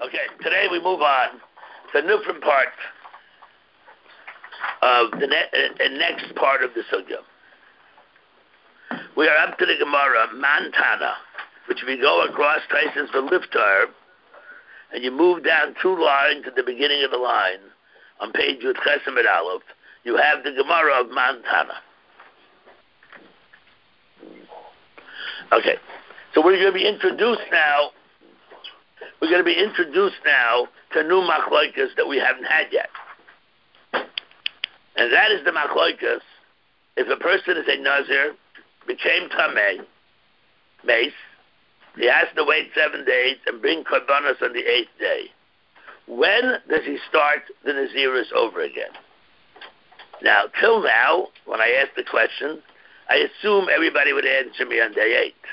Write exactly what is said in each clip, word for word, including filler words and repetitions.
Okay, today we move on to the different part of the ne- uh, next part of the sugya. We are up to the Gemara, Mantana, which if you go across Tyson's Liftar, and you move down two lines at the beginning of the line, on page Yud Chesem et Aleph, you have the Gemara of Mantana. Okay, so we're going to be introduced now, we're going to be introduced now to new machloikas that we haven't had yet. And that is the machloikas, if a person is a Nazir, became Tameh, Mace, he has to wait seven days and bring Karbanos on the eighth day. When does he start the Nazirus over again? Now, till now, when I asked the question, I assume everybody would answer me on day eight.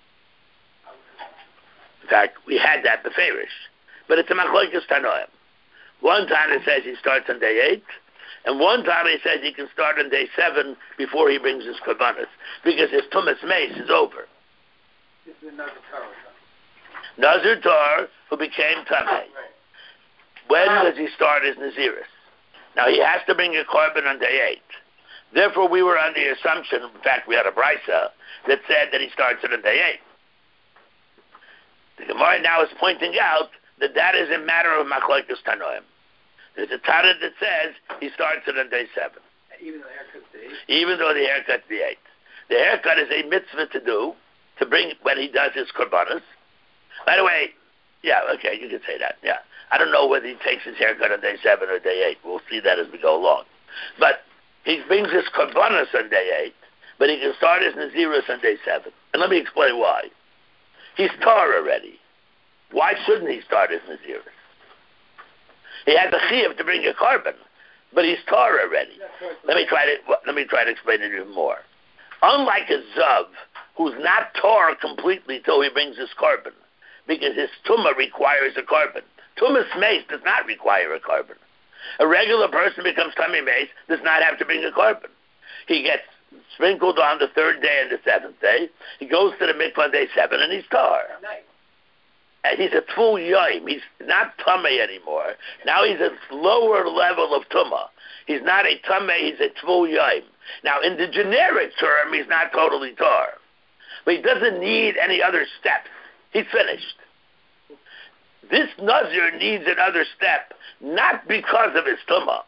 In fact, we had that beferish. But it's a machlokas tanoim. One time it says he starts on day eight, and one time he says he can start on day seven before he brings his karbanos, because his tumas mace is over. This is Nazir Tar. Nazir Tar, who became Tameh. When does he start his Nazirus? Now he has to bring a carbon on day eight. Therefore, we were on the assumption, in fact, we had a brisa that said that he starts it on day eight. The Gemara now is pointing out that that is a matter of machlokas tanoim. There's a Tana that says he starts it on day seven. Even though the haircut's the eighth? Even though the haircut's the eighth. The haircut is a mitzvah to do, to bring when he does his korbanos. By the way, yeah, okay, you can say that, yeah. I don't know whether he takes his haircut on day seven or day eight. We'll see that as we go along. But he brings his korbanos on day eight, but he can start his nazirus on day seven. And let me explain why. He's tar already. Why shouldn't he start his nazirus? He has a chiyuv to bring a carbon, but he's tar already. Let me try to let me try to explain it even more. Unlike a zav, who's not tar completely till he brings his carbon, because his tumah requires a carbon. Tumas mace does not require a carbon. A regular person becomes tummy mace, does not have to bring a carbon. He gets sprinkled on the third day and the seventh day. He goes to the mikvah on day seven, and he's tar. And he's a tful yoim. He's not tummy anymore. Now he's a lower level of tumah. He's not a tummy, he's a tful yoim. Now, in the generic term, he's not totally tar. But he doesn't need any other steps. He's finished. This Nazir needs another step, not because of his tumah.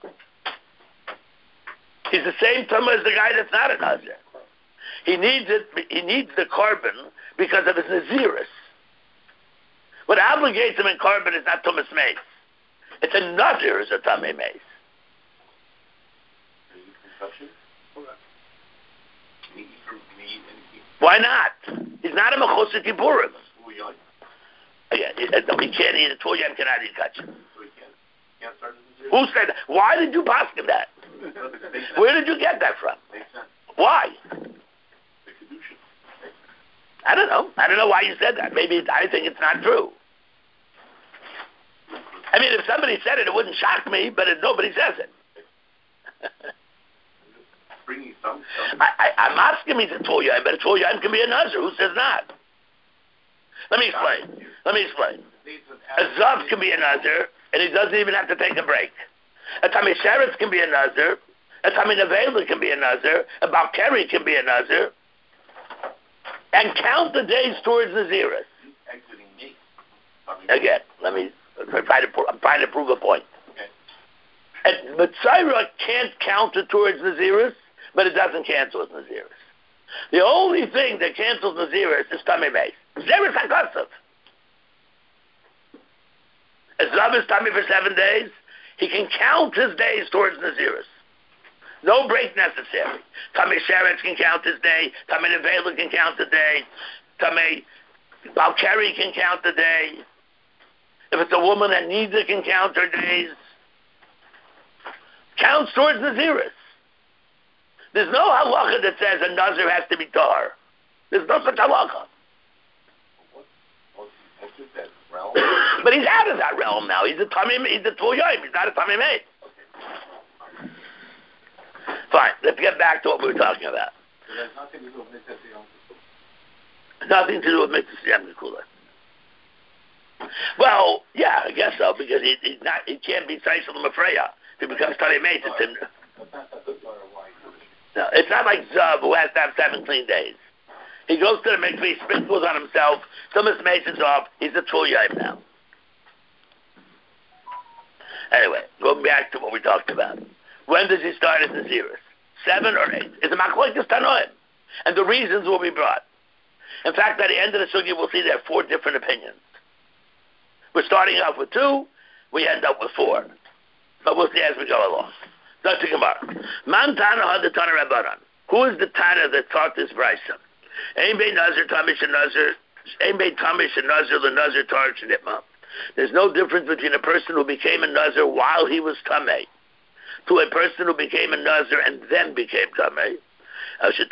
He's the same tumah as the guy that's not a Nazir. He needs it. He needs the carbon because of his Nazirus. What obligates him in carbon is not tumas mace. It's a Nazir is a tummy mace. Why not? He's not a mechusik kiburim. Yeah, he can't eat a tful yom, cannot eat kachim. Who said that? Why did you ask him that? Where did you get that from? Why? I don't know. I don't know why you said that. Maybe I think it's not true. I mean, if somebody said it, it wouldn't shock me, but if nobody says it. I, I, I'm asking me to tful yom, but a tful yom can be a nazir. Who says not? Let me explain. Let me explain. A zav can be a nazir, and he doesn't even have to take a break. A tamei sheretz can be a nazir. A tamei nevela can be a nazir. A balkari can be a nazir. And count the days towards Nazirus. Again, let me try to. I'm trying to prove a point. And Mitzayra can't count it towards Nazirus, but it doesn't cancel its Nazirus. The only thing that cancels Nazirus is Tamei Mace. Zeris HaKasav. A Zav is Tamei for seven days, he can count his days towards Nazirus. No break necessary. Tamei Sheretz can count his day. Tamei Nevela can count the day. Tamei Balkari can count the day. If it's a woman that needs it, can count her days. Counts towards Nazirus. There's no halacha that says a Nazir has to be tar. There's no such halacha. But he's out of that realm now. He's a tamim. He's a tful yom. He's not a tamim mace. Fine. Let's get back to what we were talking about. So there's nothing to do with mitzvah yom kippur. Nothing to do with mitzvah yom kippur. Well, yeah. Again, so because he, he's not. He can't be Seisel Mafreya. If he becomes Tari Mates, it's in. No, it's not like Zav who has to have seven clean days. He goes to the mikveh, he sprinkles on himself, some of his masons off. He's a Tul Yaim now. Anyway, going back to what we talked about. When does he start as Naziris? Seven or eight? It's a Machlokes Tanoim. And the reasons will be brought. In fact, at the end of the sugya, we'll see there are four different opinions. We're starting off with two, we end up with four. But we'll see as we go along. That's the Gemara. Man Tana had the Tana Rabbanan. Who is the Tana that taught this Brisa? Ein bein Nazir Tamish and Nazir, Ein bein Tamish and Nazir the Nazir Tarch and Itma. There's no difference between a person who became a Nazir while he was Tameh to a person who became a Nazir and then became Tameh. The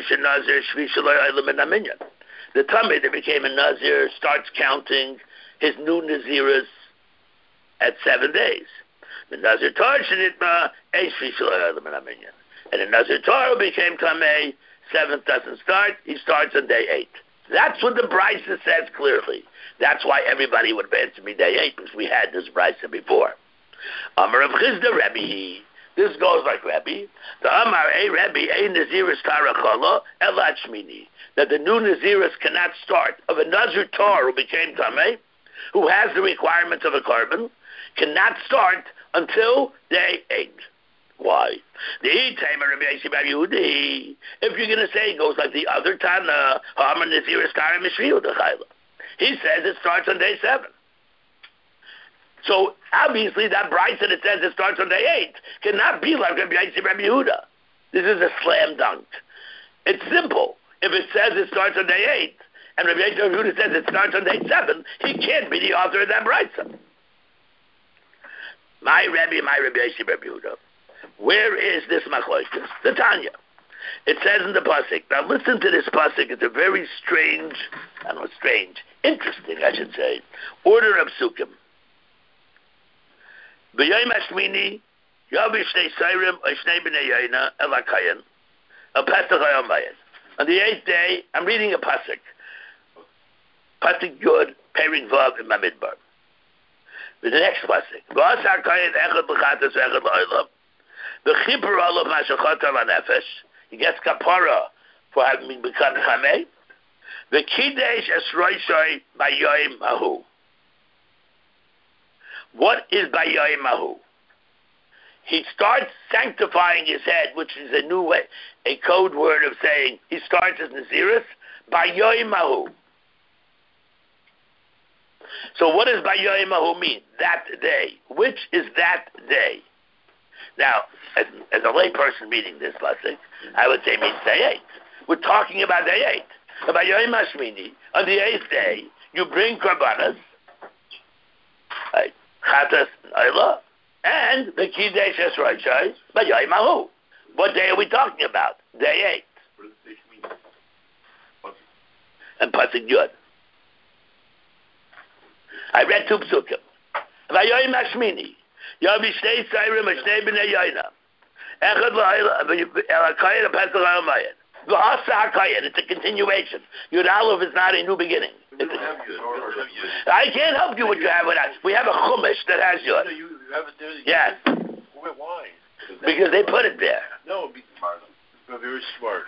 Tameh that became a Nazir starts counting his new Naziris at seven days. The Nazir Tarch and Itma, and the Nazir Tar who became Tameh, seventh doesn't start, he starts on day eight. That's what the Brisa says clearly. That's why everybody would advance to me day eight, because we had this Brisa before. Amar of Chizda Rebbe, this goes like Rebbe. The Amar a Rebbe a Naziris Tarachala Elat Shmini, that the new Naziris cannot start of a Nazir Tar who became Tameh, who has the requirements of a carbon, cannot start until day eight. Why? The Tamer Rabbi Yossi Bar Yehudi. If you're going to say it goes like the other Tana, Amar Naziris Tara Mishriu Dechayla. He says it starts on day seven. So obviously that Brisa that says it starts on day eight cannot be like Rabbi Yossi Bar Yehuda. This is a slam dunk. It's simple. If it says it starts on day eight and Rabbi Yossi Bar Yehuda says it starts on day seven, he can't be the author of that Brisa. My Rebbe, my Rabbi Yossi Bar Yehuda. Where is this machlokes? The Tanya. It says in the pasuk. Now listen to this pasuk. It's a very strange, I don't know, strange, interesting, I should say, order of psukim. B'yom hashmini yavi shnei sayrim or shnei b'nei yoyna elakayin a pesach hayomayim. On the eighth day, I'm reading a pasuk. Pasuk Yud, Perik Vav in Bamidbar. With the next pasuk. V'asar kayin echad b'chatas echad la'olam. The chipur olav mashachat al nefesh. He gets kapara for having become Tameh. The Kiddush Esroisoi Bayoim Mahu. What is Bayoim Mahu? He starts sanctifying his head, which is a new way, a code word of saying he starts as Naziris, Bayoim Mahu. So what does Bayoim Mahu mean? That day. Which is that day? Now, as, as a lay person reading this pasuk, I would say it means day eight. We're talking about day eight. About Yom Hashmini, on the eighth day, you bring karbanas, right, chatas ayla, and the kiddush esrayshai by Yom Mahu. What day are we talking about? Day eight. What does this mean? And pasuk Yud. I read two psukim. About Yom Hashmini. Yavi shnei sayrim and shnei b'nei yoyna. Echad la'ayla, elakayin, a pesach ha'omayim. V'asa ha'kayin, it's a continuation. Yud Aleph is not a new beginning. We don't have Yud. We don't have Yud. I can't help you what you have with us. We have a chumash that has Yud. No, you, you have it there. Yes. Wait, why? Because they put it there. No, be smart. Be very smart.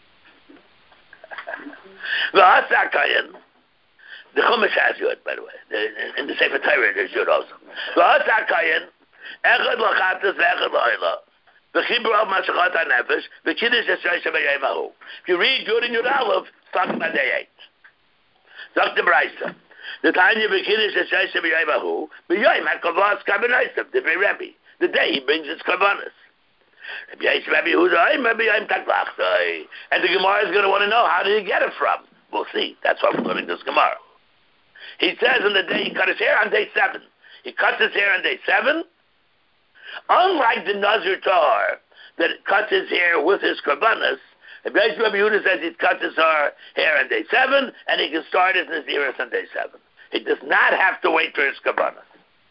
V'asa ha'kayin. The chumash has Yud, by the way. In the Sefer Torah, there's Yud also. V'asa ha'kayin. Echad l'chatas ve'echad la'ayla. V'chibur al mashachat ha'nefesh v'kiddush esrayshai b'yom mahu. If you read Yud and Yud Aleph, it's talking about day eight. Zok the Brisa. The Tanya v'kiddush esrayshai b'yom mahu b'yom ha'kavas karbanaisav the Rebbe. The day he brings his karbanas. Rabbi Yossi Bar Yehuda, Rabbi Yom taklach. And the Gemara is going to want to know, how did he get it from? We'll see. That's why we're learning this Gemara. He says on the day he cut his hair on day seven. He cuts his hair on day seven. Unlike the Nazir Tahar that cuts his hair with his karbanas, Rabbi Yehuda says he cuts his hair on day seven, and he can start his Naziris on day seven. He does not have to wait for his karbanas.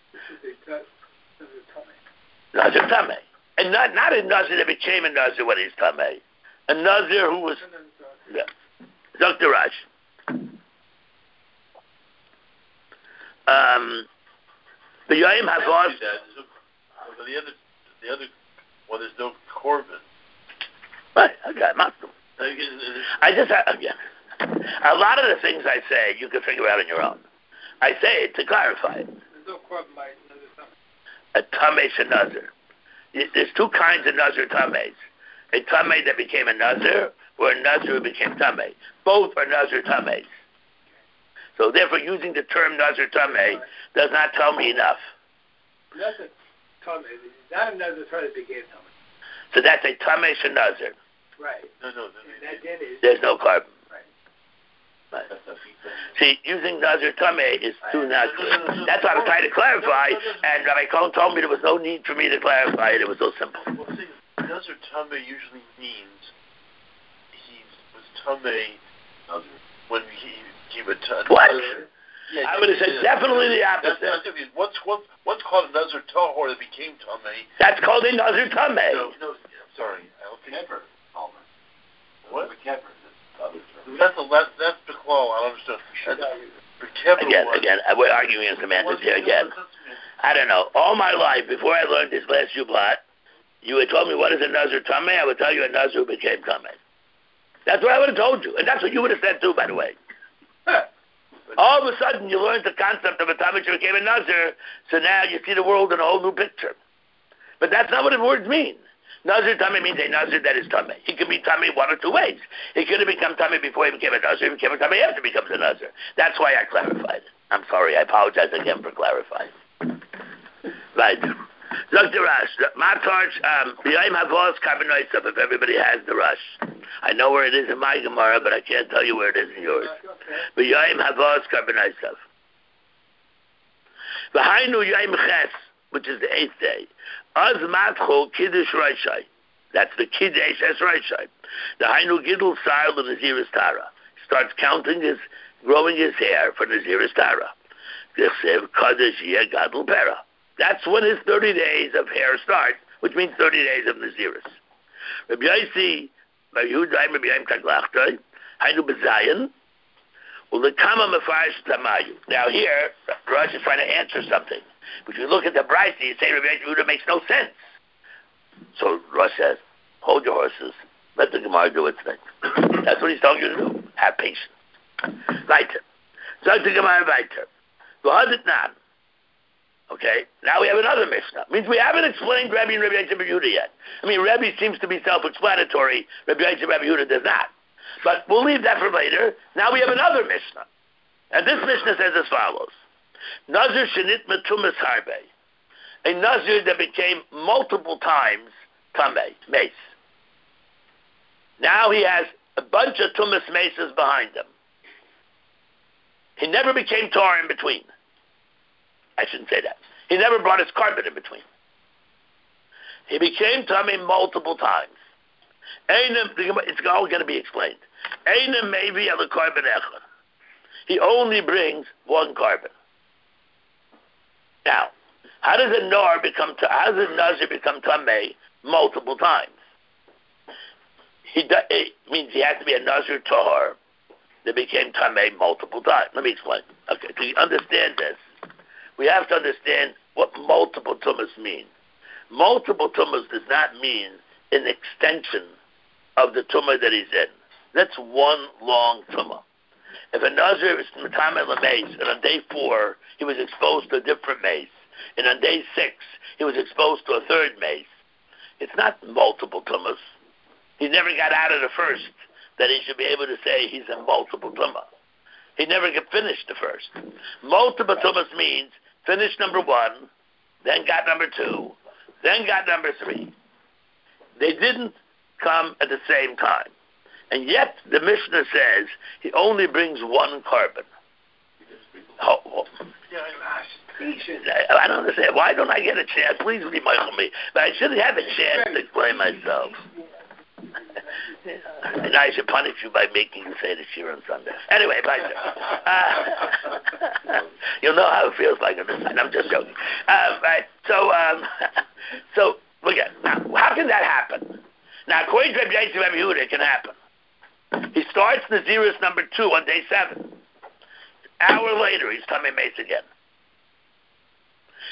Nazir Tameh. And not, not a Nazir that became a Nazir when he's Tameh. A Nazir who was... Yeah. Doctor Raj. Um, But Yoim I Havos. see that. There's no- but the other, the other one, there's no korban. Right, okay, Muslim. I just, again, a lot of the things I say, you can figure out on your own. I say it to clarify it. There's no korban by another time. A Tameh Shenazir. There's two kinds of Nazir Tamehs. A Tameh that became a Nazir, or a Nazir who became Tameh. Both are Nazir Tamehs. So therefore, using the term Nazir Tameh does not tell me enough. That's a tameh. Not another time that became tameh. So that's a Tameh Shenazir. Right. No, no, no. And that then is. There's no carbon. Right. Right. See, using Nazir Tameh is too not clear. That's what I'm trying to clarify, and Rabbi Cohen told me there was no need for me to clarify it. It was so simple. Well, see, Nazir Tameh usually means he was Tameh when he he would touch. What? Yeah, I would have said definitely the That's, opposite. that's, I mean, what's, what, what's called a Nazir Tahor that became Tameh? That's called a Nazir Tameh. No, no, I'm sorry. I don't think Kefir. What? Kefir. That's a that's that's the claw. I don't understand. That's, Again, again, we're arguing in semantics here again. I don't know. All my life, before I learned this last Shublat, you had told me what is a Nazir Tameh, I would tell you a Nazir who became Tameh. That's what I would have told you. And that's what you would have said too, by the way. All of a sudden, you learned the concept of a Tameh who became a Nazir, so now you see the world in a whole new picture. But that's not what the words mean. Nazir Tameh means a Nazir that is Tameh. He can be Tameh one or two ways. He could have become Tameh before he became a Nazir. He became a Tameh after he becomes a Nazir. That's why I clarified it. I'm sorry. I apologize again for clarifying. Right. Doctor Rush, Matarch, um, B'yayim Havos Karbonoisav, if everybody has the Rush. I know where it is in my Gemara, but I can't tell you where it is in yours. B'yayim Havos Karbonoisav. V'hainu Yayim Ches, which is the eighth day. Az Matcho Kiddush Raishai. That's the Kiddush Es Raishai. The Hainu Gidul Sa'il the Naziris Tara. He starts counting his, growing his hair for Naziris Tara. Kaddish Yeh Gadol Pera. That's when his thirty days of hair starts, which means thirty days of Naziris. Rabbi Yossi, Rabbi Yehuda, Rabbi Yom Taglachtai, Hainu B'Zayin, Ulekama Mefarish Tamayu. Now here, Rosh is trying to answer something. But if you look at the Brisa, you say Rabbi Yehuda makes no sense. So Rosh says, hold your horses, let the Gemara do its thing. That's what he's telling you to do. Have patience. Weiter. Sagt the Gemara weiter. V'hadit Okay, now we have another Mishnah. Means we haven't explained Rabbi and Rabbi Yehuda yet. I mean, Rabbi seems to be self-explanatory. Rabbi and Rabbi Yehuda does not. But we'll leave that for later. Now we have another Mishnah. And this Mishnah says as follows. Nazir shenit metumas harbe. A Nazir that became multiple times tameh, mace. Now he has a bunch of tumas maces behind him. He never became tar in between. I shouldn't say that. He never brought his carpet in between. He became tameh multiple times. It's all going to be explained. Maybe a carbon echad. He only brings one carbon. Now, how does a nar become? How does a nazir become tameh multiple times? He do, it means he has to be a nazir tahor that became tameh multiple times. Let me explain. Okay, to understand this, we have to understand what multiple tumas mean. Multiple tumas does not mean an extension of the tumah that he's in. That's one long tumah. If a nazir is tameh l'meis, and on day four he was exposed to a different mace, and on day six he was exposed to a third mace, it's not multiple tumas. He never got out of the first that he should be able to say he's in multiple tumah. He never got finished the first. Multiple tumas means finish number one, then got number two, then got number three. They didn't come at the same time. And yet the Mishnah says he only brings one carbon. Oh, oh. I don't understand. Why don't I get a chance? Please be mindful of me. But I should have a chance to explain myself. And I should punish you by making you say the shir on Sunday. Anyway, bye. Uh, you'll know how it feels like on this side. I'm just joking. Uh, right. So, um, so look at now. How can that happen? Now, according to Rabbi Yehuda, it can happen. He starts Naziris number two on day seven. An hour later, he's coming mace again.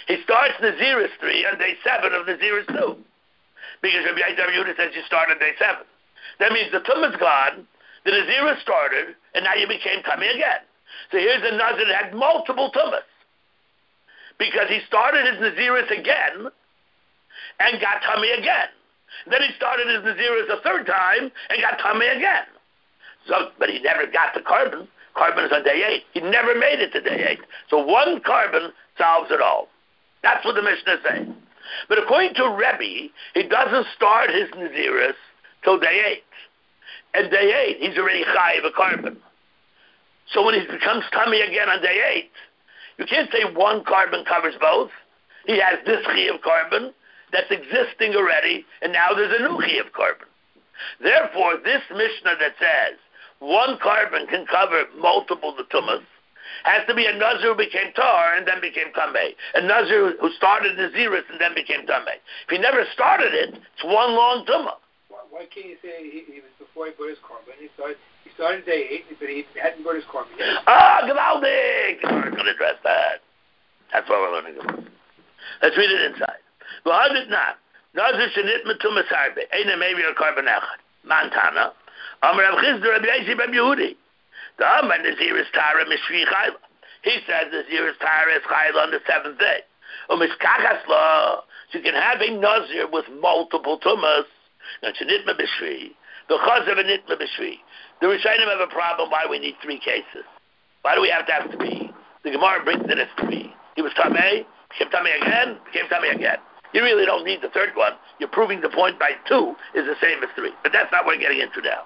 He starts Nazirus three on day seven of Nazirus two. Because Rabbi Yehuda says you start on day seven. That means the Tumah's gone, the Nazirus started, and now you became Tummy again. So here's a Nazir that had multiple Tumahs. Because he started his Nazirus again, and got Tummy again. Then he started his Nazirus a third time, and got Tummy again. So, but he never got the carbon. Carbon is on day eight. He never made it to day eight. So one carbon solves it all. That's what the Mishnah is saying. But according to Rebbe, he doesn't start his Nazirus till day eight. And day eight, he's already chayiv a carbon. So when he becomes tummy again on day eight, you can't say one carbon covers both. He has this chayiv carbon that's existing already, and now there's a new chayiv carbon. Therefore, this Mishnah that says one carbon can cover multiple tumas has to be a Nazir who became Tar and then became Tameh. A Nazir who started Nazirus and then became Tameh. If he never started it, it's one long Tumah. Why, why can't you say he, he was before he brought his carbon? He started, he started day eight, but he hadn't brought his carbon yet. Ah, Gewaldig! We're going to address that. That's what we're learning about. Let's read it inside. Well, did not. Nazir shenit metumas harbe. Eine maybe a carbon echad. Montana. Amar Rav Chisda Rabbi Yosi Bar Yehudi. The Amar Nazir is Tara Mishri Chayla. He says Nazir is Tara is Chayla on the seventh day. Umiskachas law. So you can have a Nazir with multiple tumas. Now it's a nitma b'shri. Because of a nitma b'shri. The Rishonim have a problem why we need three cases. Why do we have to have three? The Gemara brings it as three. He was Tameh, became Tameh again, became Tameh again. You really don't need the third one. You're proving the point by two is the same as three. But that's not what we're getting into now.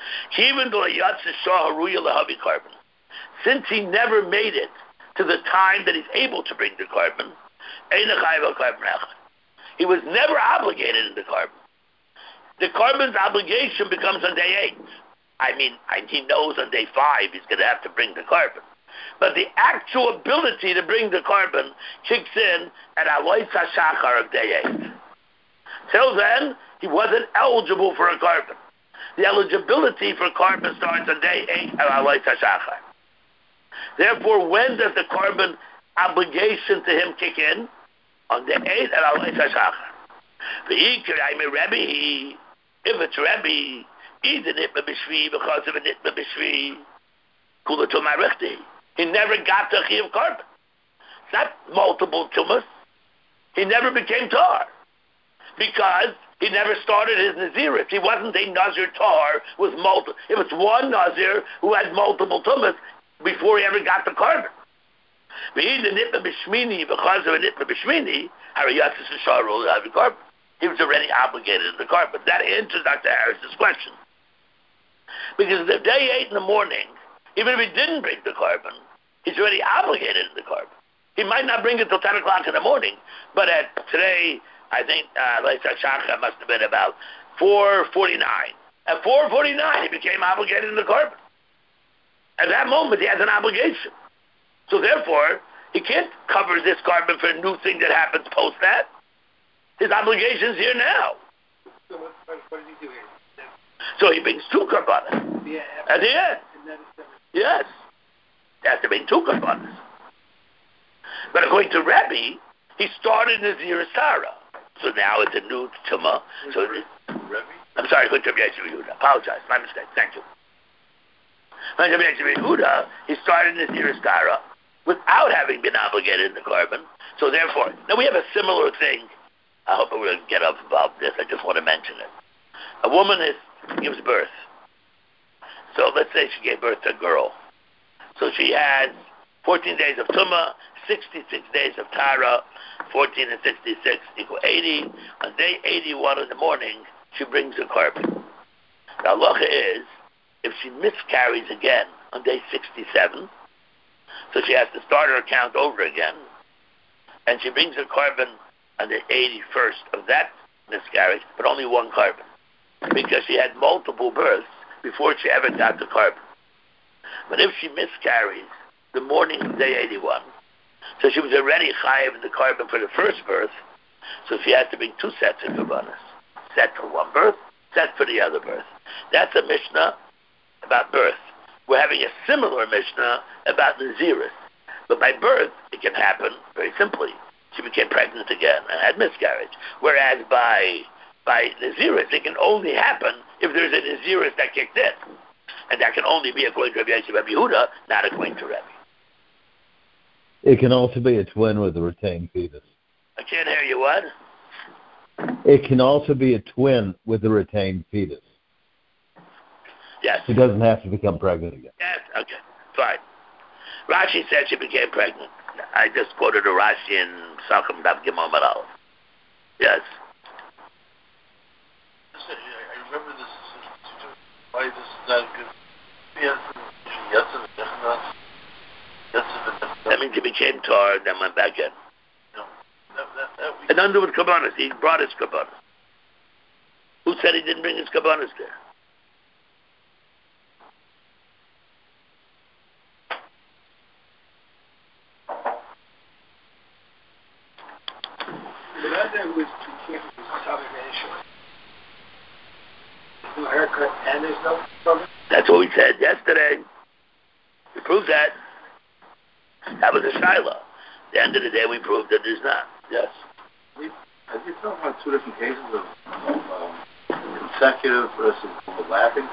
Since he never made it to the time that he's able to bring the carbon, he was never obligated in the carbon. The carbon's obligation becomes on day eight. I mean, he knows on day five he's going to have to bring the carbon. But the actual ability to bring the carbon kicks in at Alois HaShachar of day eight. Till then, he wasn't eligible for a carbon. The eligibility for carbon starts on day eight of Alois HaShachar. Therefore, when does the carbon obligation to him kick in? On day eight of Alois HaShachar. If it's Rebbe, he's a nitma b'shvi because of a nitma b'shvi. Kula tumah rechti. He never got the chiyuv carbon. It's not multiple tumas. He never became tar because he never started his nazirus. He wasn't a nazir tar with multiple. It was one nazir who had multiple tumas before he ever got the carbon. But he's a nitma b'shmini because of a nitma b'shmini. Harayatzis v'sharul have the carbon. He was already obligated in the carbon. That answers Doctor Harris's question. Because the day eight in the morning, even if he didn't bring the carbon, he's already obligated in the carbon. He might not bring it till ten o'clock in the morning, but at today, I think, uh, Leisach Shachar must have been about four forty-nine. At four forty-nine, he became obligated in the carbon. At that moment, he has an obligation. So therefore, he can't cover this carbon for a new thing that happens post that. His obligation's here now. So what, what, what did he do here? So he brings two karbanas. Yeah, At the end. Yes. He has to bring two karbanas. But according to Rebbe, he started Nazirus Tara. So now it's a new tumah. So Rebbe? I'm sorry, according to Rabbi Yehuda. Apologize. My mistake. Thank you. According to Rabbi Yehuda, he started Nazirus Tara without having been obligated in the carbon. So therefore, now we have a similar thing. I hope we'll get up about this. I just want to mention it. A woman is, gives birth. So let's say she gave birth to a girl. So she has fourteen days of Tumah, sixty-six days of Tara, fourteen and sixty-six equal eighty. On day eighty-one in the morning, she brings a carbon. The halacha is, if she miscarries again on day sixty-seven, so she has to start her count over again, and she brings a carbon on the eighty-first of that miscarriage, but only one carbon, because she had multiple births before she ever got the carbon. But if she miscarries the morning of day eighty-one, so she was already chayiv in the carbon for the first birth, so she has to bring two sets of karbanas. Set for one birth, set for the other birth. That's a Mishnah about birth. We're having a similar Mishnah about Nazirus. But by birth, it can happen very simply. she became pregnant again and had miscarriage. Whereas by by Naziris, it can only happen if there's a Naziris that kicked in. And that can only be according to Rabbi Yossi Rabbi Yehuda, not according to Rabbi. It can also be a twin with a retained fetus. I can't hear you, what? It can also be a twin with a retained fetus. Yes. She doesn't have to become pregnant again. Yes, okay, fine. Rashi said she became pregnant. I just quoted a Rashi in Sachem Daf Gimel Aleph. Yes. I remember this. Why this is not good? That means he became tar and then went back in. No. That, that, that we... And under with Kabbanas, he brought his Kabbanas. Who said he didn't bring his Kabbanas there? The man that was became his topic initially. There's no haircut and there's no problem. That's what we said yesterday. We proved that. That was a Shiloh. At the end of the day, we proved that there's not. Yes. Have you talked about two different cases of, of um, consecutive versus overlapping?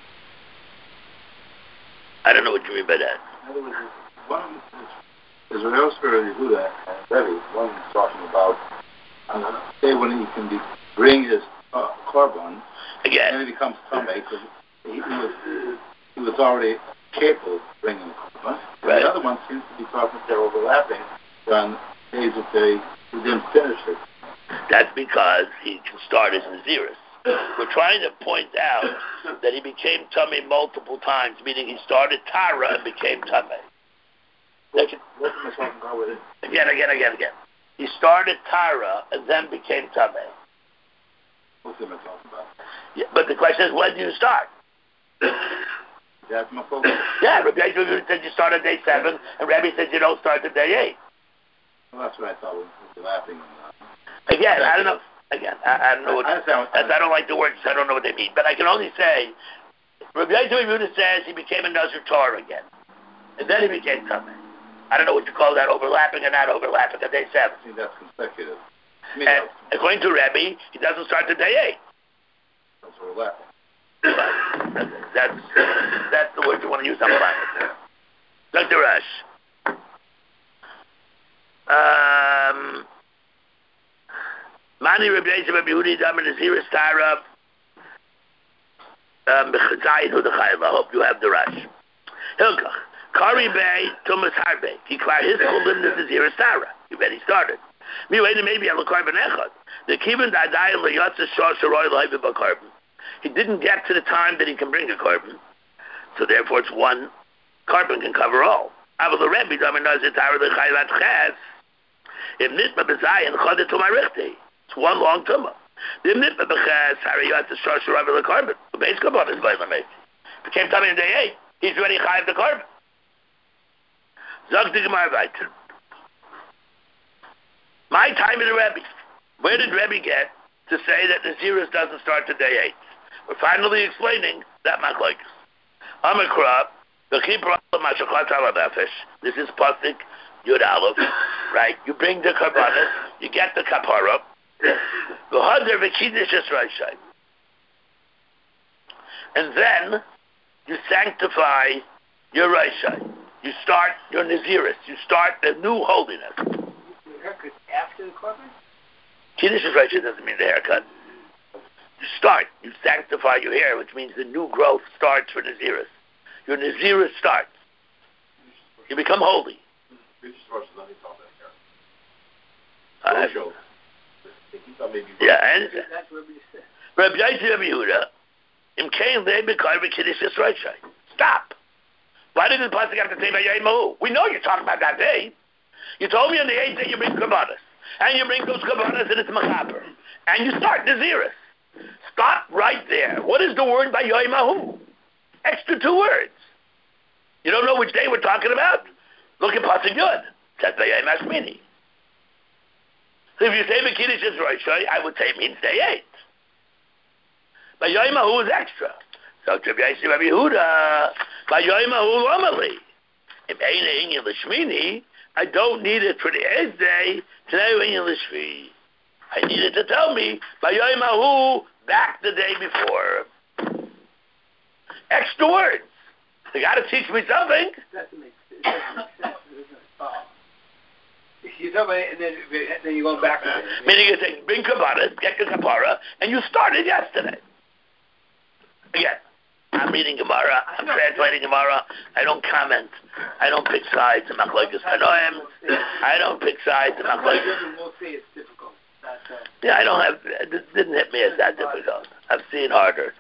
I don't know what you mean by that. In other words, one is Israel Spirit Yehuda and Rebbe. One is talking about on the day when he can be, bring his uh, korban, Again. and it becomes Tameh because he, he was he was already capable of bringing the korban. Right. The other one seems to be talking they're overlapping on days that they he didn't finish it. That's because he can start as Naziris. We're trying to point out that he became Tameh multiple times, meaning he started Tara and became Tameh. What, what am I talking about with it? Again, again, again, again. He started Tara and then became Tameh. What am I talking about? Yeah, but the question is, when do you start? That's my focus. Yeah, Rabbi Yossi said you start on day seven, and Rabbi said you don't start on day eight. Well, that's what I thought was overlapping. Again, I don't know. Again, I, I don't know what. I, I, I, I don't like the words. I don't know what they mean. But I can only say, Rabbi Yossi says he became a Nazir Torah again, and then he became Tameh. I don't know what you call that, overlapping or not overlapping on day seven. I think that's consecutive. And that's, according to Rabbi, he doesn't start to day eight. That's overlapping. That's that's the word you want to use. I'm fine with it. Doctor Rush. Um, Mani Rabbi Yossi Rabbi Yehudi Damer Naziris Tara. Zayin Udachayim. I hope you have the Rush. Hilkach. Kari Bay Tumas Harbe. He cried his kulim the Naziris Tara. He already started. Me waiting maybe on the carbon echad. The kivin dadayin leyatza shor sharoy loyve b'carbon. He didn't get to the time that he can bring a carbon, so therefore it's one carbon can cover all. Aval the Rebbe damer nazir tara lechayvat ches. If nitma b'zayin chodet to my richte. It's one long tumah. The nitma b'ches hariyatza shor sharoy b'carbon. The base carbon is by the mate. Became time in day eight. He's already chayav the carbon. Zog the Gemara weiter. My time in the Rebbe. Where did Rebbe get to say that Naziris doesn't start to day eight? We're finally explaining that machlokes. Amikra, the keeper of Mashachat Alabafesh. This is Pasuk Yud Aleph, right? You bring the karbanis, you get the kapara. The Hadar v'Kiddush Yisrael. And then you sanctify your Raishai. You start your Naziris. You start the new holiness. The haircut after the carbon? Kiddush Yisrael doesn't mean the haircut. You start. You sanctify your hair, which means the new growth starts for Naziris. Your Naziris starts. You become holy. Uh, yeah, and That's what we said. Rabbi Yossi Rabbi Yehuda, Im Kain Lei B'Kar V'Kiddush Yisrael. Stop. Why did the pasuk have to say Vayomahu? We know you're talking about that day. You told me on the eighth day you bring karbanas, and you bring those karbanas and it's machaber, and you start Naziris. Stop right there. What is the word Vayomahu? Extra two words. You don't know which day we're talking about? Look at pasuk Yud. It says Vayomahu Shmini. So if you say V'Kiddush Yisrael, I would say it means day eight. Vayomahu is extra. So Rabbi Yossi Rabbi Yehuda, Vayomahu Lomali. If Ein Ein L'Shmini, I don't need it for the eighth day. Today when you're free. I need it to tell me by Yom Hahu back the day before. Extra words. They got to teach me something. That doesn't make sense. It doesn't make sense. It doesn't follow. You tell me, and then, then you're going back. Meaning you say, bring kabbalah, get the kapara, and you started yesterday. Again, I'm reading Gemara, I'm translating Gemara, I don't comment, I don't pick sides in Machlokes Tanoim, I don't pick sides in Machlokes. We'll see it's difficult. Yeah, I don't have, it didn't hit me as that difficult. I've seen harder.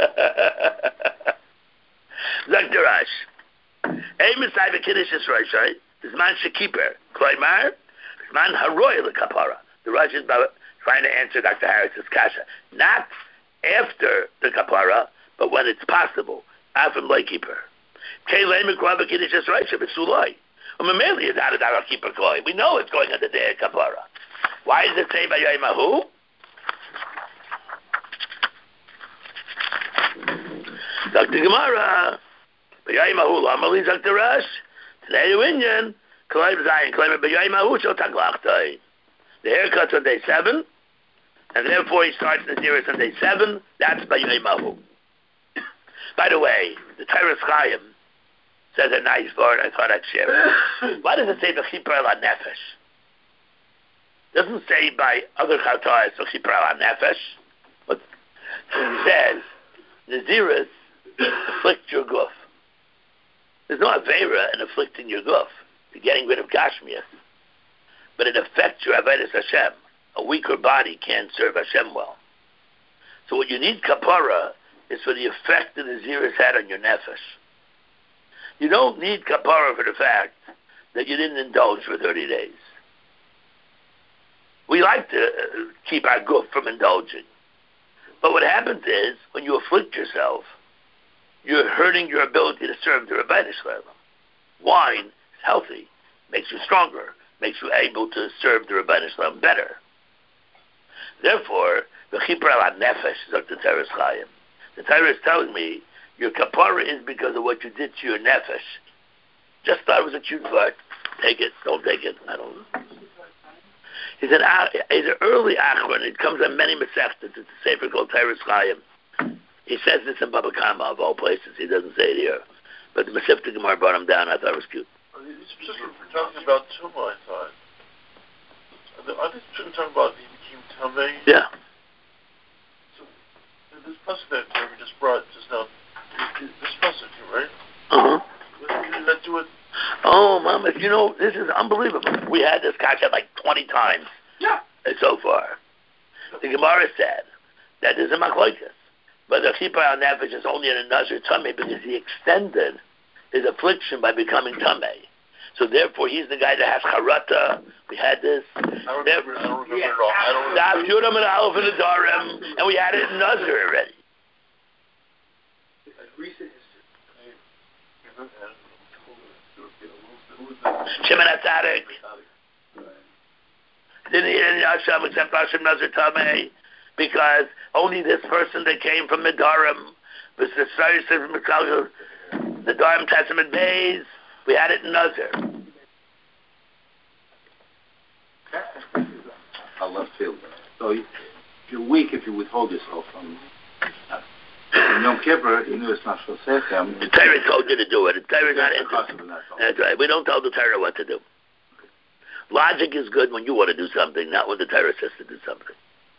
Doctor Rash, Ein Misai V'Kiddush Yisrael, right? Zman Shekiper, Kloimar, Zman Haroy L'Kapara. The Rash is trying to answer Doctor Harris's kasha. Not after the Kapara, but when it's possible. After L'Keeper. Kei Mikra V'Kiddush Yisrael, Shebesuloi. Umemeli is out of Dara Keeper Kloi. We know it's going on the day of Kapara. Why does it say by Yom Hahu? Doctor Gemara, by Yom Hahu, Lamali Doctor Rash, today the Inyan, Klaim Zayin, Klaim by Yom Hahu, Shel Taglachtai. The haircut's on day seven, and therefore he starts the Naziris on day seven. That's by Yom Hahu. By the way, the Teres Chaim says a nice word. I thought I'd share it. Why does it say V'chiper al Nefesh? Doesn't say by other Chatayas V'chiper al Nefesh. But it says Naziris afflict your guf. There's no Avera in afflicting your guf. You're getting rid of Gashmias. But it affects your Avodas Hashem. A weaker body can't serve Hashem well. So what you need Kapara is for the effect that the Naziris had on your Nefesh. You don't need Kapara for the fact that you didn't indulge for thirty days. We like to keep our guf from indulging. But what happens is, when you afflict yourself, you're hurting your ability to serve the Rebbeinu Shalom. Wine is healthy, makes you stronger, makes you able to serve the Rebbeinu Shalom better. Therefore, the Chipra al Nefesh is like the Teres Chaim. The Torah is telling me your kapara is because of what you did to your nefesh. Just thought it was a cute word. Take it, don't take it. I don't know. He's an, he's an early Achron. It comes on many Masechtas. It's a sefer called Teres Chaim. He says this in Baba Kama, of all places. He doesn't say it here. But the Masechta Gemara brought him down. I thought it was cute. It's talking about Tumah, I thought. Are they talking about he became Tameh? Yeah. So, this pasuk that we just brought just now, this pasuk, right? Uh-huh. What did that do with? Oh, Mama, you know, this is unbelievable. We had this kasha like twenty times yeah. so far. The Gemara said that there's a machlokes, but the chipah al nefesh is only in a nazir tamei because he extended his affliction by becoming tamei. So therefore, he's the guy that has charata. We had this. I don't remember, I don't remember yeah. it all. I don't Daf remember. Yudam and Aleph and the Darim, and we had it in nazir already. Recent history. Shimon HaTzadik didn't eat any Hashem except Hashem Nazir Tamei because only this person that came from the Darim was the Saris of Mitzal, the Darim Testament Bays. We had it in Nazir. A left field. So if you're weak, if you withhold yourself from in Yom Kippur, you knew it's not for sechem. The Torah told you to do it. The Torah not interested. That's right. We don't tell the Torah what to do. Logic is good when you want to do something, not when the Torah says to do something.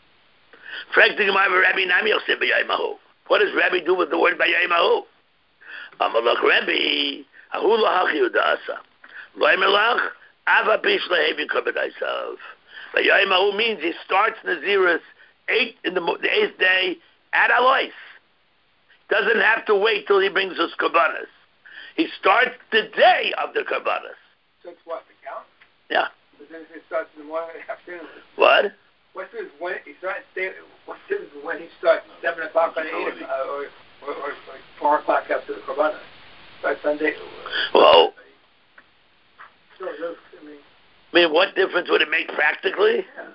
What does Rabbi do with the word Bayayimahu? Amalach Rabbi, Ahula Hachi Udasa. Loimelach, Ava Pish Lehevi Kabadaisav. Bayayimahu means he starts Naziris eight in the, the eighth day at Alois. Doesn't have to wait till he brings us Karbanas. He starts the day of the Karbanas. So it's what, the count? Yeah. But then it starts in the morning and afternoon. What? What's this when he starts? What's this when he starts seven o'clock on eight o'clock, or, or, or, or four o'clock after the Karbanas? Starts Sunday. Well, So those, I mean, I mean, what difference would it make practically? yeah.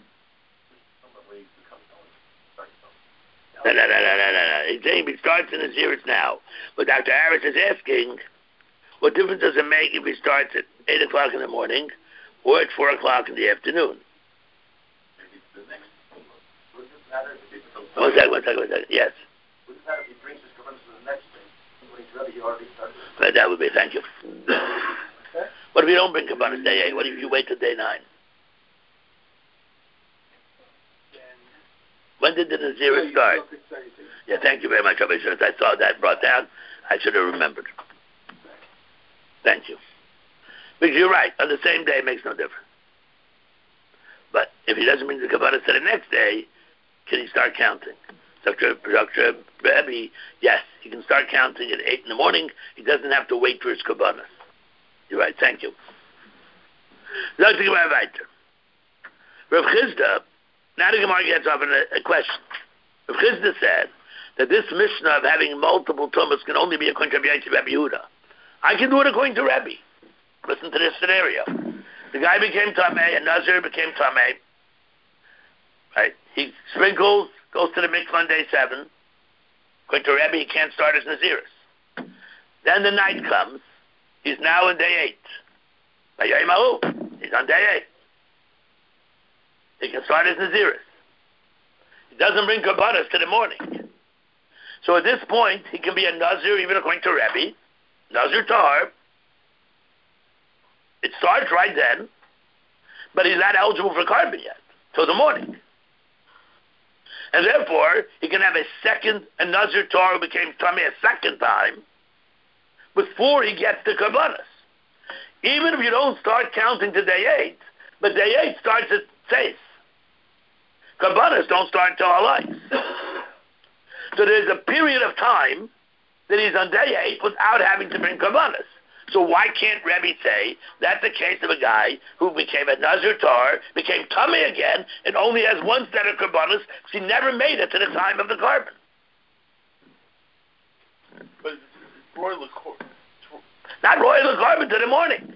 No, no, no, no, no, no, no. He's saying he starts in the series now. But Doctor Harris is asking, what difference does it make if he starts at eight o'clock in the morning, or at four o'clock in the afternoon. One second, one second, one second. Yes. Wouldn't that if he brings his korbanos to the next day? When he's ready, he already started. But that would be, thank you. Okay. What if you don't bring korbanos day eight? What if you wait till day nine? When did the Nazir start? Yeah, thank you very much, Rabbi Shultz. I saw that brought down. I should have remembered. Thank you. Because you're right. On the same day, it makes no difference. But if he doesn't bring the korbanos to the next day, can he start counting? Doctor Doctor Rebbe, yes, he can start counting at eight in the morning. He doesn't have to wait for his korbanos. You're right. Thank you. Doctor Gemara weiter. Rav Chizda. Now the Gemara gets off in a, a question. Rav Chizda said that this Mishnah of having multiple tumas can only be according to Rabbi Yehuda. I can do it according to Rebbe. Listen to this scenario. The guy became Tameh, and Nazir became Tameh. Right? He sprinkles, goes to the mikvah on day seven. According to Rebbe, he can't start his Naziris. Then the night comes. He's now in day eight. He's on day eight. He can start his Naziris. He doesn't bring korbanos to the morning. So at this point, he can be a Nazir even according to Rebbe. Nazir Tahar. It starts right then, but he's not eligible for korban yet, till the morning. And therefore, he can have a second, a Nazir Tahar who became Tameh a second time, before he gets the korbanos. Even if you don't start counting to day eight, but day eight starts at Seis. Korbanos don't start until Halais. So there's a period of time that he's on day eight without having to bring korbanos. So why can't Rebbe say that's the case of a guy who became a Nazir Tar, became Tameh again, and only has one set of korbanos because he never made it to the time of the korban? But royal korban. Not royal korban to the morning.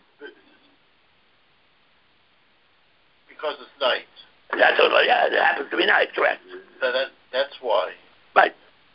Because it's night. That's what, yeah, it happens to be night, correct. That, that, that's why. Right.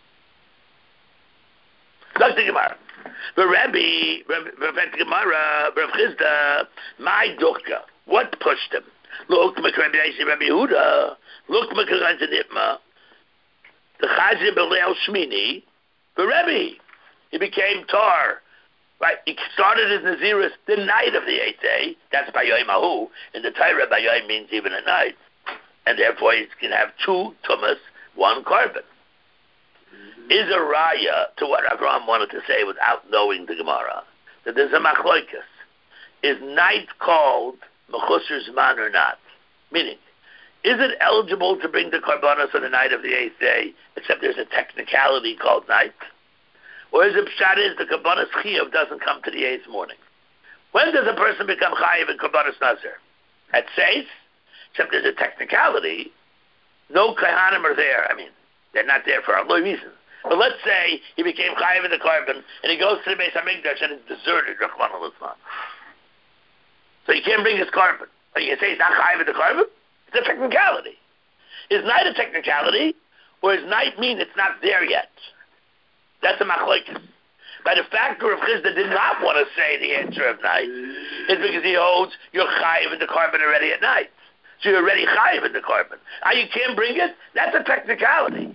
Doctor Gemara. The Rebbe, Rebbe Gemara, Rebbe Chizda, my Dukka, what pushed him? Look, Rebbe Yehuda, look, Nitma, the Chazir Beleil Shmini, the Rebbe, he became Tar. Right, he started his Naziris the night of the eighth day. That's Bayoy Mahu. In the Torah, Bayoy means even at night. And therefore, he can have two tumas, one korban. Is a raya to what Avraham wanted to say without knowing the Gemara, that there's a machloikas. Is night called mechusar zman or not? Meaning, is it eligible to bring the korbanos on the night of the eighth day, except there's a technicality called night? Or is it pshat is the korbanos chiyuv doesn't come to the eighth morning? When does a person become chayiv in korbanos nazir? At seis, except there's a technicality. No kahanim are there. I mean, they're not there for a reason. But let's say he became chayiv in the korban, and he goes to the Beis Hamikdash and it's deserted, Rachmana litzlan. So he can't bring his korban. But you can say he's not chayiv in the korban? It's a technicality. Is night a technicality, or is night mean it's not there yet? That's a machlokes. By the fact Rav Chizda did not want to say the answer of night, is because he holds you're chayiv in the korban already at night. So you're already chayiv in the korban. Ah, you can't bring it? That's a technicality.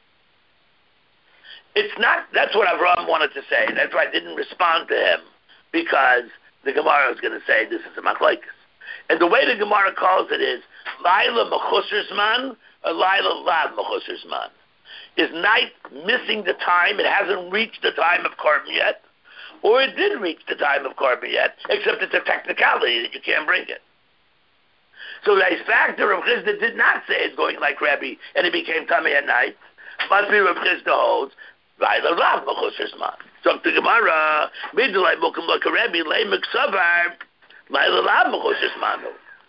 It's not, that's what Avraham wanted to say. That's why I didn't respond to him, because the Gemara was going to say this is a machlokes. And the way the Gemara calls it is, Laila mechusar zman, or Laila lav mechusar zman. Is night missing the time? It hasn't reached the time of korban yet, or it did reach the time of korban yet, except it's a technicality that you can't bring it. So the factor of Chizda did not say it's going like Rebbe, and it became Tameh at night. Must be Rav Chizda holds, Laila lav mechusar zman. So the Gemara, midlay mukim like Rebbe, lay miksavar, Laila lav mechusar zman.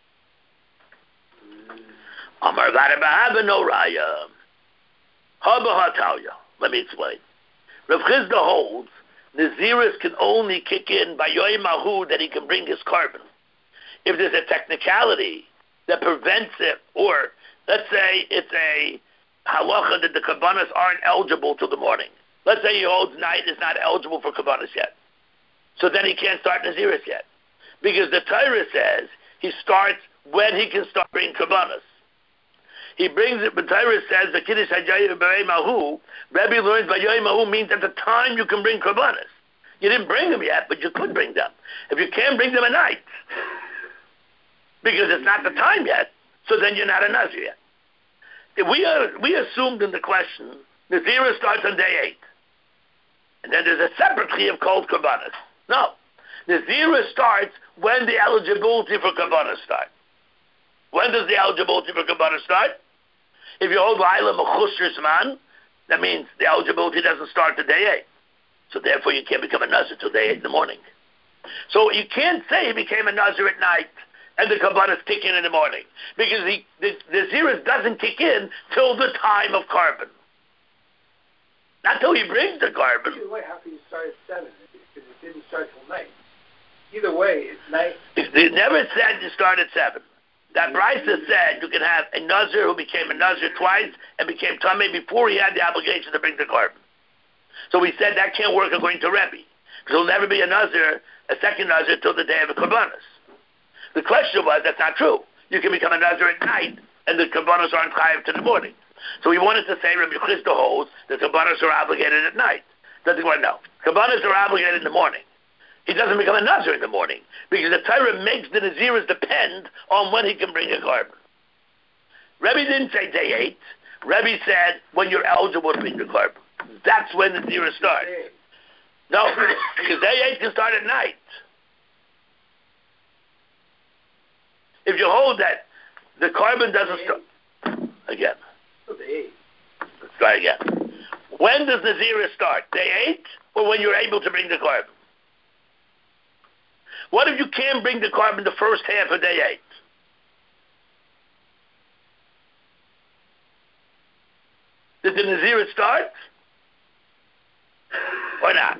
Amar vada b'haba no raya. Haba hatalia. Let me explain. Rav Chizda holds Naziris can only kick in by Yoy Mahu that he can bring his korban. If there's a technicality that prevents it, or let's say it's a halacha that the korbanos aren't eligible till the morning. Let's say he holds night is not eligible for korbanos yet. So then he can't start Naziris yet. Because the Torah says he starts when he can start bringing Karbanos. He brings it, but Torah says the Kiddush Hajoyim B'Rei Mahu. Rebbe learns by Yoyim Mahu means at the time you can bring Karbanos. You didn't bring them yet, but you could bring them. If you can't bring them at night, because it's not the time yet, so then you're not a Nazir yet. If we are, we assumed in the question, Nazirah starts on day eight. And then there's a separate chiyuv called Karbanos. No. Nazirah starts when the eligibility for Karbanos starts. When does the eligibility for Karbanos start? If you hold Laila Mechusher Zman, that means the eligibility doesn't start to day eight. So therefore you can't become a Nazir till day eight in the morning. So you can't say he became a Nazir at night and the Karbanos kick in in the morning. Because he, the, the Nazirah doesn't kick in till the time of carbon. Not till he brings the carbon. Either way, how can you start at seven? Because it didn't start till night. Either way, it's night. They never said you start at seven. That Brisa said you can have a Nazir who became a Nazir twice and became Tameh before he had the obligation to bring the carbon. So we said that can't work according to Rebbe. Because he'll never be a Nazir, a second Nazir, till the day of the Karbanos. The question was, that's not true. You can become a Nazir at night and the Karbanos aren't chayav to the morning. So we wanted to say Rabbi Chisda holds that Karbanos are obligated at night. Doesn't want to know. Karbanos are obligated in the morning. He doesn't become a Nazir in the morning because the Torah makes the Naziris depend on when he can bring a carbon. Rebbe didn't say day eight. Rebbe said when you're eligible to bring the carbon. That's when the Naziris start. No, because day eight can start at night. If you hold that the carbon doesn't start again. Let's try again. When does Nazirah start? Day eight or when you're able to bring the carbon? What if you can't bring the carbon the first half of day eight? Did the Nazirah start? Or not?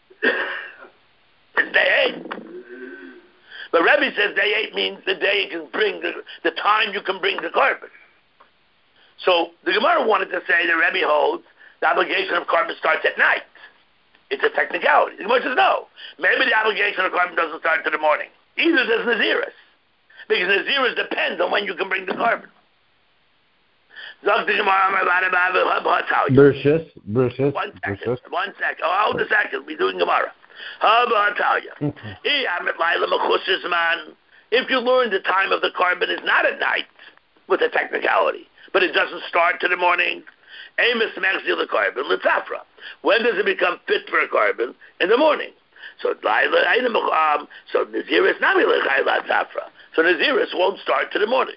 It's day eight. But Rebbe says day eight means the day you can bring the, the time you can bring the carbon. So the Gemara wanted to say that Rebbe holds the obligation of carbon starts at night. It's a technicality. The Gemara says no. Maybe the obligation of carbon doesn't start until the morning. Either does Naziris. Because Naziris depends on when you can bring the carbon. Bershus, Bershus, One second, one second. Oh, hold a second. We're doing Gemara. How about I tell you? If you learn the time of the carbon is not at night, with a technicality, but it doesn't start to the morning, when does it become fit for a carbon? In the morning. So so Naziris So Naziris won't start to the morning.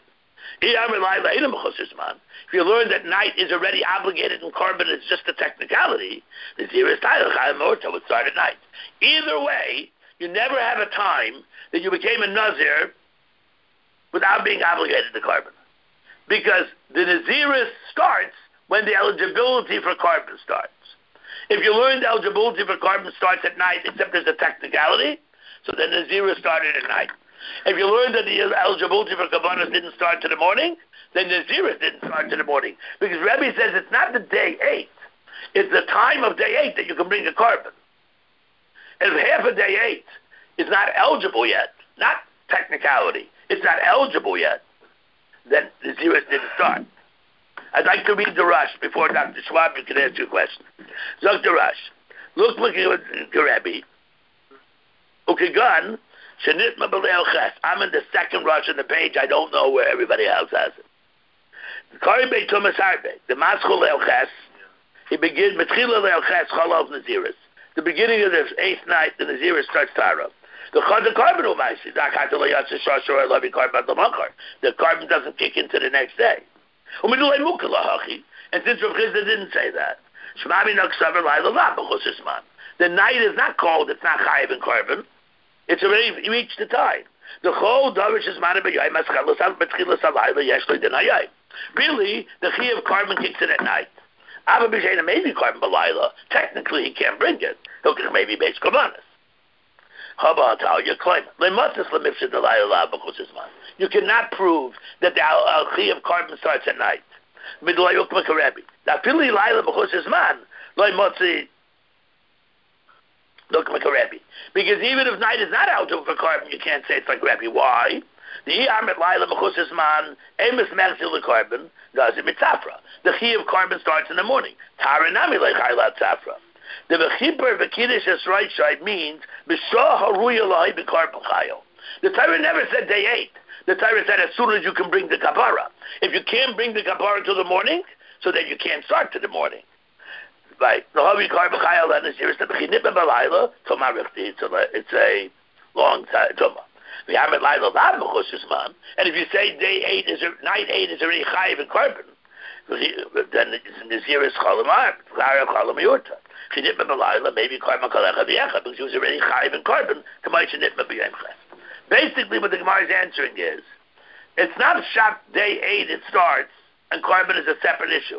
If you learn that night is already obligated in carbon, it's just a technicality, Naziris would start at night. Either way, you never have a time that you became a Nazir without being obligated to carbon. Because the Naziris starts when the eligibility for carbon starts. If you learn the eligibility for carbon starts at night, except there's a technicality, so the Naziris started at night. If you learn that the eligibility for Karbanos didn't start to the morning, then the Naziris didn't start to the morning. Because Rebbe says it's not the day eight, it's the time of day eight that you can bring a carbon. And if half of day eight is not eligible yet, not technicality, it's not eligible yet, then the Naziris didn't start. I'd like to read the Rush before Doctor Schwab, you can answer your question. Doctor Rush, look, look at the Rebbe. Ukigan, Shenit Mabaleil Ches. I'm in the second Rush on the page. I don't know where everybody else has it. The Kari Beit Thomas Harbe, the Maschul Leil Ches, he begins, Metchila Leil Ches, Chalav Naziris. The beginning of the eighth night, the Naziris starts Tara. The carbon umaisi, the carbon doesn't kick into the next day. And since Rav Chisda didn't say that, the night is not cold, it's not chayiv in carbon, it's already reached the time. The whole davish is really, the chi of carbon kicks in at night. Maybe carbon balayla. Technically, he can't bring it. He'll maybe base karbanis. How about how you claim it? You cannot prove that the chi of carbon starts at night. look like a Rebbe. Because even if night is not out for carbon, you can't say it's like Rebbe. Why? The Iyam Laila Mechusas Man, Amos Merchil the carbon, does it mitzafra. The Chi of carbon starts in the morning. Tara Nami like Hailat Safra. The Bechiper Bekidish Esrait Shai means B'shah Haruya Lahai B'Karbon Chayo. The Torah never said day eight. The Torah said as soon as you can bring the kapara. If you can't bring the kapara to the morning, so then you can't start to the morning. Right. It's a, it's a long time. And if you say day eight is a, night eight is already chayiv in carbon, then Nazir is chalamar, chalamiyurta. Maybe carbon kalecha v'yecha because he was already chayiv in carbon. Basically, what the Gemara is answering is, it's not shop day eight it starts, and carbon is a separate issue.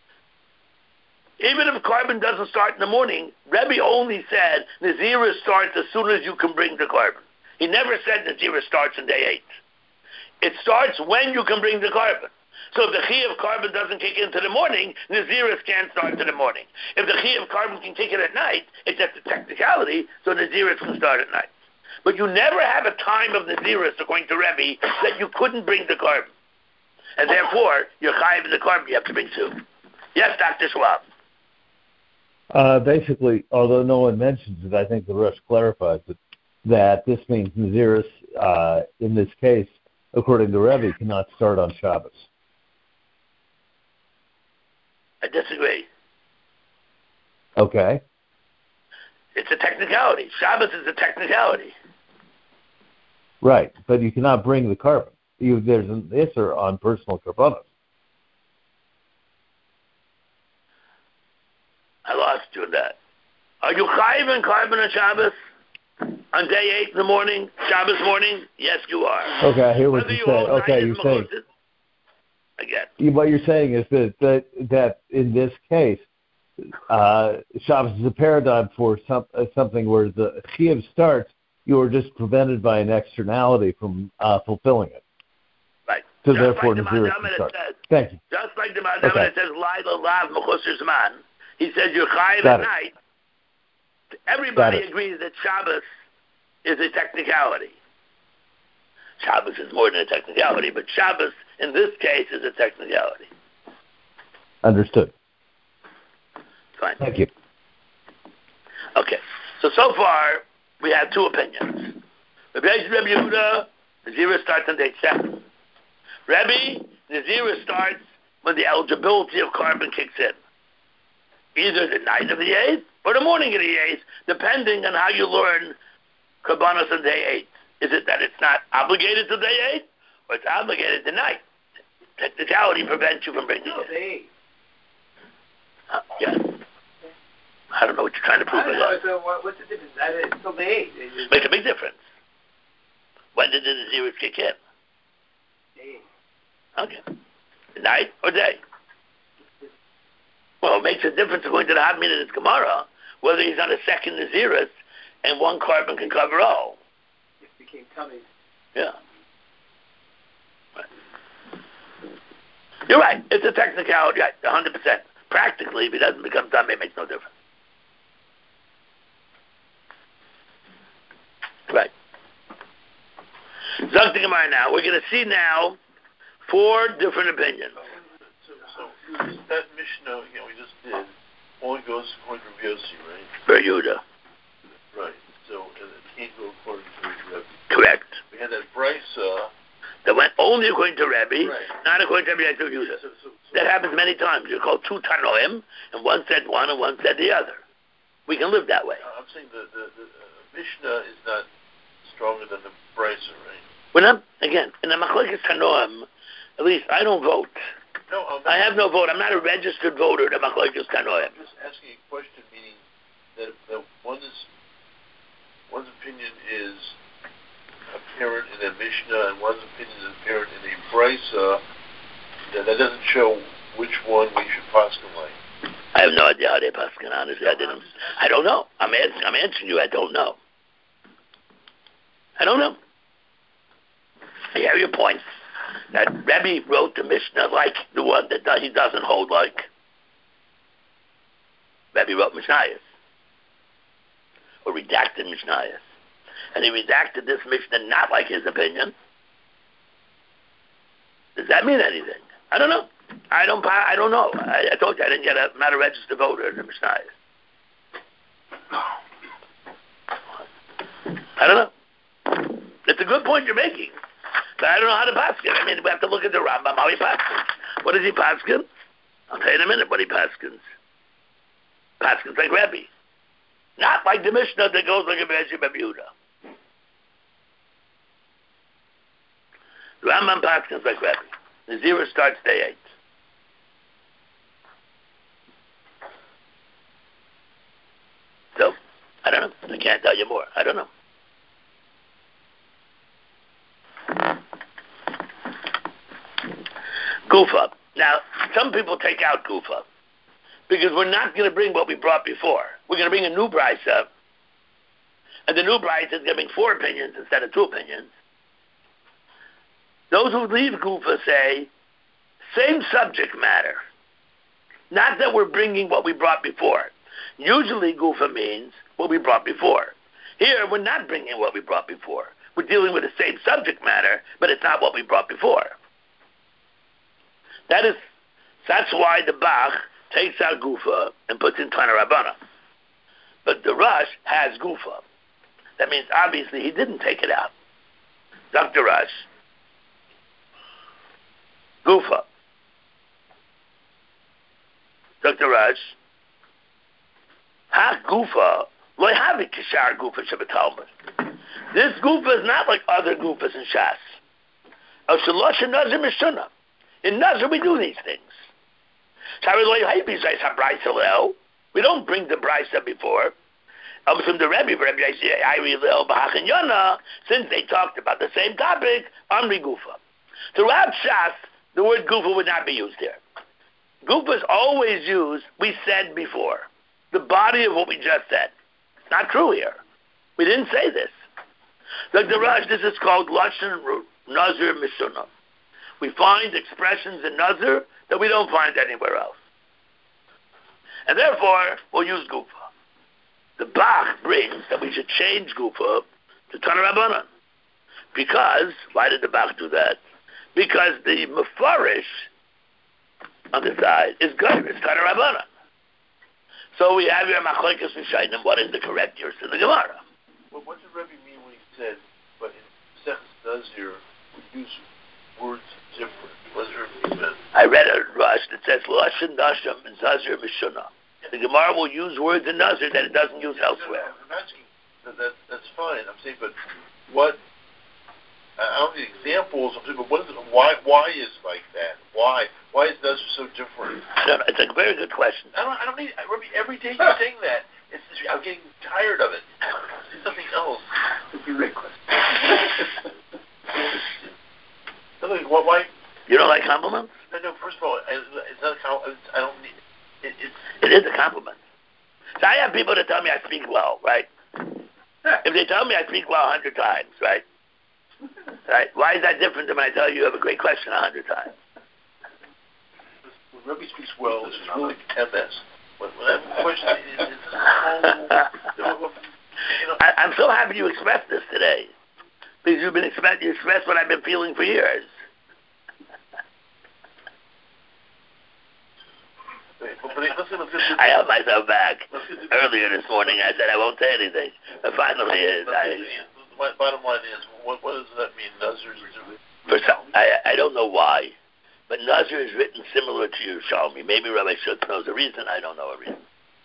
Even if carbon doesn't start in the morning, Rebbe only said Nazirah starts as soon as you can bring the carbon. He never said Nazirah starts on day eight. It starts when you can bring the carbon. So if the Chi of carbon doesn't kick into the morning, Nazirah can't start in the morning. If the Chi of carbon can kick in at night, it's just a technicality, so Nazirah can start at night. But you never have a time of Nazirah, according to Rebbe, that you couldn't bring the carbon. And therefore, you're chayiv in the carbon, you have to bring two. Yes, Doctor Schwab. Uh, basically, although no one mentions it, I think the Rosh clarifies it, that this means Naziris, uh, in this case, according to Rebbe, cannot start on Shabbos. I disagree. Okay. It's a technicality. Shabbos is a technicality. Right, but you cannot bring the carbon. You, there's an Isser on personal karbanos. I lost you in that. Are you chayiv in carbon on Shabbos? On day eight in the morning, Shabbos morning? Yes, you are. Okay, I hear what Whether you you say. hold Okay, night you're in saying... Mechusas, again. You, what you're saying is that that, that in this case, uh, Shabbos is a paradigm for some, uh, something where the Chiyuv starts, you are just prevented by an externality from uh, fulfilling it. Right. So just therefore, like Nazirus can start. Says, Thank you. Just like the Madama okay. that says, Laila Lav Mechusas Man, he says you're chayiv Got at it. night. Everybody agrees that Shabbos is a technicality. Shabbos is more than a technicality, but Shabbos, in this case, is a technicality. Understood. Fine. Thank you. Okay. So, so far, we have two opinions. Rabbi Yehuda, Nazirah starts on day seven. Rebbe, Nazirah starts when the eligibility of carbon kicks in. Either the night of the eighth or the morning of the eighth, depending on how you learn Karbanos on day eight. Is it that it's not obligated to day eight, or it's obligated to night? Technicality prevents you from bringing No, it. day eight. Uh, yeah. I don't know what you're trying to prove I by don't that. know, so what, what's the difference? I, it's still day eight. It just, Makes a big difference. When did the Nazirah kick in? day eight. Okay. Night or day? Well, it makes a difference according to the Hadmin in his Gemara, whether he's on a second Nazirah and one carbon can cover all. It became tummy. Yeah. Right. You're right. It's a technicality, right, one hundred percent. Practically, if he doesn't become tummy, it makes no difference. Right. Zog the Gemara now. We're going to see now four different opinions. So, so that Mishnah, you know, we just did, only goes according to Rabbi Yossi, right? For Yehuda. Right. So and it can't go according to Rebbe. Correct. We had that Brisa that went only according to Rebbe, right. not according to Rabbi Yehuda. So, so, so, that happens many times. You're called two Tanoim, and one said one and one said the other. We can live that way. I'm saying the, the, the uh, Mishnah is not stronger than the Brisa, right? When I'm, again, in the Machlekes Tanoim, at least I don't vote. No, I'm I have no vote. I'm not a registered voter in the Machlekes Tanoim. I'm just asking a question, meaning that, that one is, one's opinion is apparent in a Mishnah and one's opinion is apparent in a Brisa, that, that doesn't show which one we should paskin like. I have no idea how they paskin, honestly. I didn't. I don't know. I'm asking, I'm answering you. I don't know. I don't know. I hear your point. That Rebbe wrote the Mishnah like the one that he doesn't hold like. Rebbe wrote Mishnayos. or redacted Mishnayos, and he redacted this Mishnah not like his opinion, does that mean anything? I don't know. I don't. I don't know. I, I told you I didn't get a not a registered voter in the Mishnayos. I don't know. It's a good point you're making, but I don't know how to paskin. I mean, we have to look at the Rambam how he paskins. What does he paskin? I'll tell you in a minute what he paskins. Paskins like Rebbe, not like the Mishnah that goes like a Be'ezim Yehuda. The Rambam paskins like Rebbe. The zero starts day eight. So, I don't know. I can't tell you more. I don't know. Gufa. Now, some people take out Gufa because we're not going to bring what we brought before. We're going to bring a new brisa, and the new brisa is going to bring four opinions instead of two opinions. Those who leave Gufa say, same subject matter. Not that we're bringing what we brought before. Usually Gufa means what we brought before. Here, we're not bringing what we brought before. We're dealing with the same subject matter, but it's not what we brought before. That is, that's why the Bach takes out Gufa and puts in Tana Rabbana. But the Rush has Gufa. That means obviously he didn't take it out. Doctor Rush, Gufa. Doctor Rush, Ha Gufa, Lo Havi Kishar Gufa Shabbatalmud. This Gufa is not like other Gufas in Shas. El Shalosh and Nazir Mishunah. In Nazir we do these things. We don't bring the brisa before. From the Rebbe, since they talked about the same topic, Amri Gufa. Throughout Shas, the word Gufa would not be used here. Gufa is always used, we said before. The body of what we just said. It's not true here. We didn't say this. Like the Rush, this is called Lashon Nazir Mishunah. We find expressions in Nazir that we don't find anywhere else. And therefore, we'll use Gufa. The Bach brings that we should change Gufa to Tana Rabbanan. Because, why did the Bach do that? Because the Mefarish on the side is good. It's Tana Rabbanan. So we have your Machlokes Rishayim. What is the correct use in the Gemara? Well, what did Rebbe mean when he said, but in Seches Nazir, we use words different? What does Rebbe mean? I read a Rush that says, Lashon Nasham and Nazir Mishunah. The Gemara will use words in Nazir that it doesn't use elsewhere. I'm asking, that, that, that's fine. I'm saying, but what, I don't need examples, I'm saying, but what is it, why, why is like that? Why? Why is Nazir so different? I don't know. It's a very good question. I don't, I don't need, Rebbe, every day you're saying that. It's, I'm getting tired of it. Say something else. It's a great question. Why, why? You don't like compliments? No, no, first of all, it's not a compliment. I don't need, it, it's... It is a compliment. So I have people that tell me I speak well, right? If they tell me I speak well a hundred times, right? Right? Why is that different than when I tell you you have a great question a hundred times? When Rebbe speaks well, it's really M S. When, when I have a question, it, it's so... You know, I, I'm so happy you expressed this today. Because you've been express, you expressed what I've been feeling for years. I held myself back earlier this morning. I said I won't say anything. But finally, is I. My bottom line is, what, what does that mean? Nazir is For some, I I don't know why, but Nazir is written similar to Yerushalmi. Maybe Rabbi Schutz knows a reason. I don't know a reason.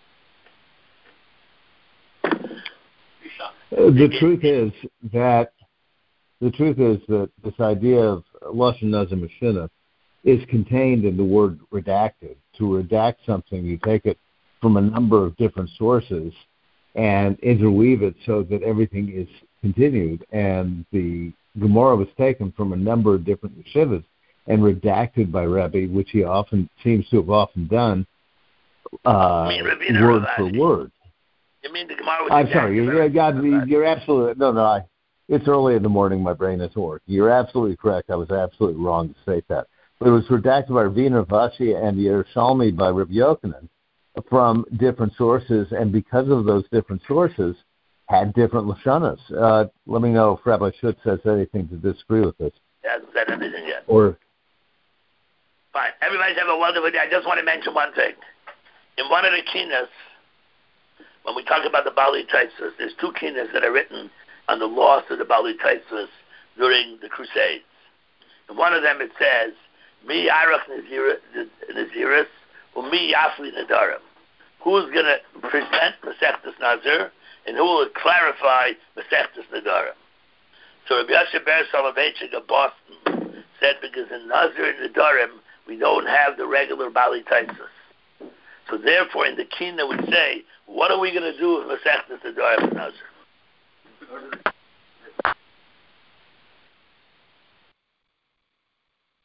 Uh, the truth is that the truth is that this idea of Lashon Nazir Mishunah is contained in the word redacted. To redact something, you take it from a number of different sources and interweave it so that everything is continued. And the Gemara was taken from a number of different yeshivas and redacted by Rebbe, which he often seems to have often done, uh, word for word. You mean the Gemara was I'm sorry, you're, you're, you're absolutely, no, no, I, it's early in the morning, my brain isn't working. You're absolutely correct. I was absolutely wrong to state that. But it was redacted by Ravina Ravashi and Yerushalmi by Rabbi Yochanan from different sources, and because of those different sources, had different lashonas. Uh, let me know if Rabbi Schutz says anything to disagree with this. He hasn't said anything yet. Or fine. Everybody's have a wonderful day. I just want to mention one thing. In one of the kinas, when we talk about the Bali Taisus, there's two kinas that are written on the loss of the Bali Taisus during the Crusades. In one of them it says, Mi Arach Naziris, or Mi Yafli Nadarim. Who's going to present Masechtas Nazir, and who will clarify Masechtas Nadarim? So Rabbi Yasher Ber Soloveitchik of Boston said, because in Nazir and Nadarim, we don't have the regular Bali Taisus. So therefore, in the Kina we say, what are we going to do with Masechtas Nadarim and Nazir?